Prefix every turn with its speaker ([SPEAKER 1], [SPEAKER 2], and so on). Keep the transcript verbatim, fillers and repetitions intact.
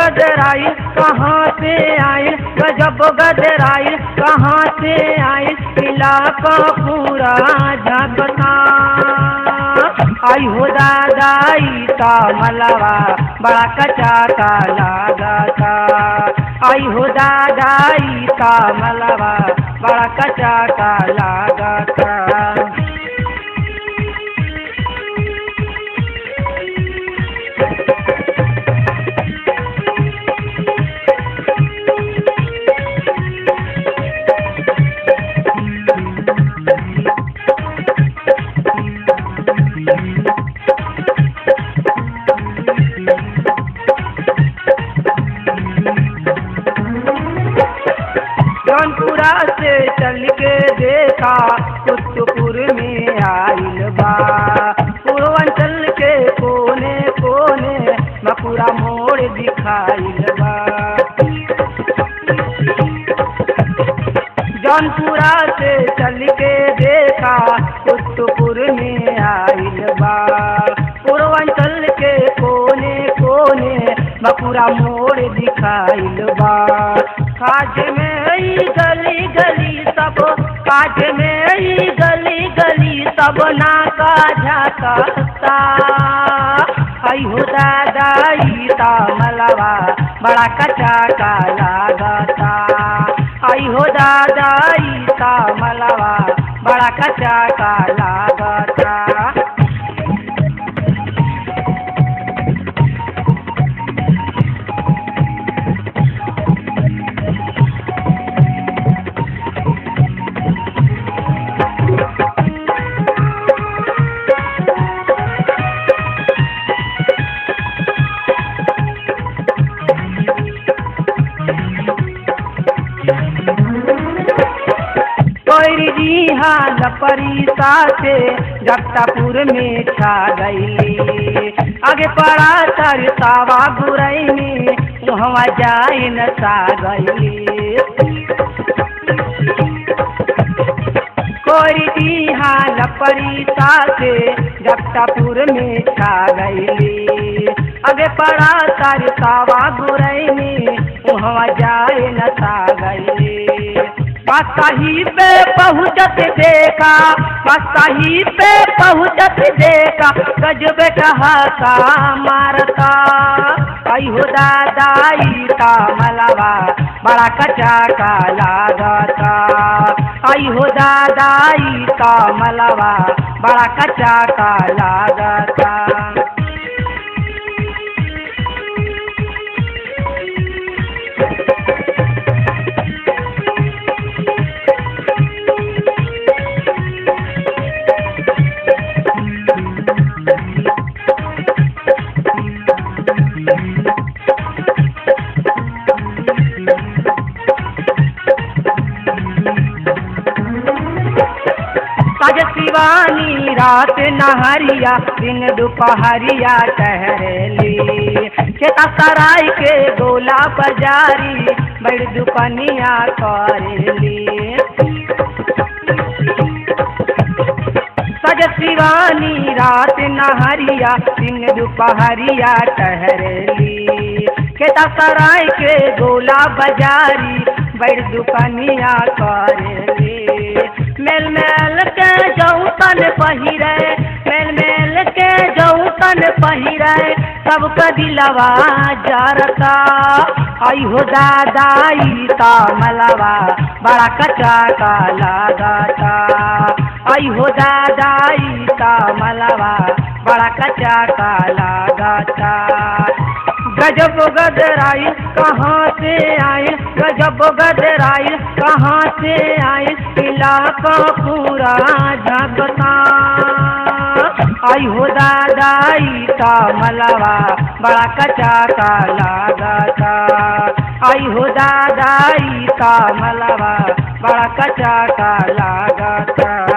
[SPEAKER 1] गदराई कहाँ से आई, गजब गदराई कहाँ से आई, इलाका पूरा झकता। आई हो दादाई ता मलवा बड़ा कचा का लागता। आई हो दादाई ता मलवा बड़ा कचा का लागता। जौनपुरा से चल के देखा कुतुपुर में आइल बा, पूर्वांचल के कोने कोने मकुरा मोड़ दिखाइल बा। जौनपुरा से चल के देखा कुतुपुर में आइल बा, पूर्वांचल के कोने कोने मकुरा मोड़ दिखाइल बा। काज में ही गली गली सब, काज में ही गली गली सब नाका झकता। आई हो दादाई ता मलवा बड़ा कचा का लागता। आई हो दादाई ता मलवा बड़ा कचा का लागता। परिसा से जगतापुर में छा गई, आगे पड़ा सरसावा गुरैनी वहाँ जाए न सा गई। कोई हाल परिसा से जगतापुर में छा गई, आगे पड़ा सरसावा गुरैनी वहाँ जाए न सा गई। बसाही पे पहुँचत देखा, बसाही पे पहुँचत देखा, गजब ठहाका मारता। आई हो दादाई ता मलवा बड़ा कचा का लागता। आई हो दादाई ता मलवा बड़ा कचा का लागता। शिवानी रात नहरिया दिन दोपहरिया ठहरेली, खेता सराय के गोला बाजारी बड़ी दुकानिया करेली। सज शिवानी रात नहरिया दिन दोपहरिया ठहरेली, खेता सराय के गोला बाजारी बड़ी दुकानिया करेली। मेल मेल के जौतन पहिरे, मेल मेल के जौतन पहिरे, सबका दिलवा जरता। आई हो दादाई ता मलवा बड़ा कचा का लागता। आई हो दादाई ता मलवा बड़ा कचा का लागता। गजब गदराई कहाँ से आई, गजब गदराई कहाँ से आई, इलाका पूरा झकता। आई हो दादाई ता मलवा बड़ा कचा का लागता। आई हो दादाई ता मलवा बड़ा कचा का लागता।